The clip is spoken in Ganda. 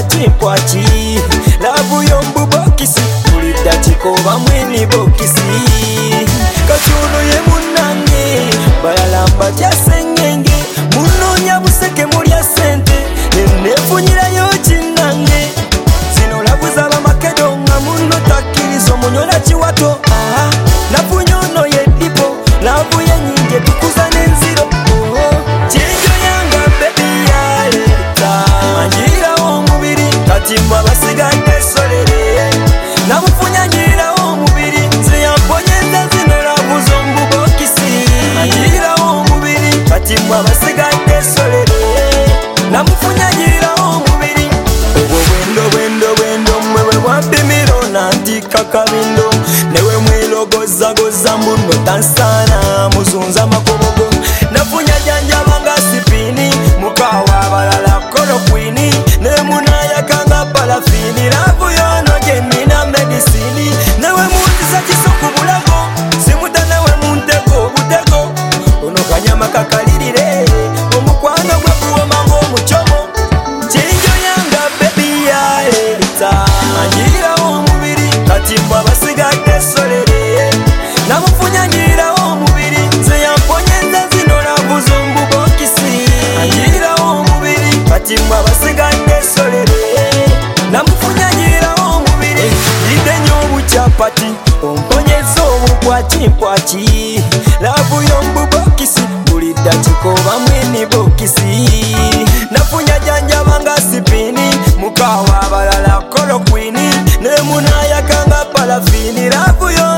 mpwachi lavu yombu bokisi bulida chikoba mwini bokisi kachuno ye munange bayalamba jasengenge munonya buseke mulya sente nefunyirayo chinange zino lavu zaba makedonga muno takirizo munyola chiwato lavu nyono ye dipo lavu ye nyinge tukuza nenziro chenjo yanga baby yaleta manjira omubiri kati mwa basigadde solere namufunya nyira omubiri nze yamponyeza zino lavu zombu bokisi manjira omubiri kati mwa basigadde solere namufunya nyira omubiri obwo bwendo mwewe bwampimiro nantika kabindo newe mwilogozagoza mbuno tansana muzunza makobogo nafunya janjaba nga sipini mukawa abalala kolokwini nemunayakanga palafini lavu yono genina medisini newe mundisa kisoku bulago simuta newe muntego butego ono kanyama kakalirire omukwano gwe kuwoma ng'omucomo chinjo yanga bebi yaleta manjira omubiri kati mbwa basigadde solere namufunya nyira omubiri nze yamponyeza zino lavu zombu bokisi manjira omubiri kati mbwa basigadde solere namufunya nyira omubiri ide nyobuchapati omponyeza obupwachi lavu yombu bokisi bulida chikoba mwini bokisi nafunya janjaba nga sipini mukawa abalala kolokwini nemunayakanga palafini lavu yo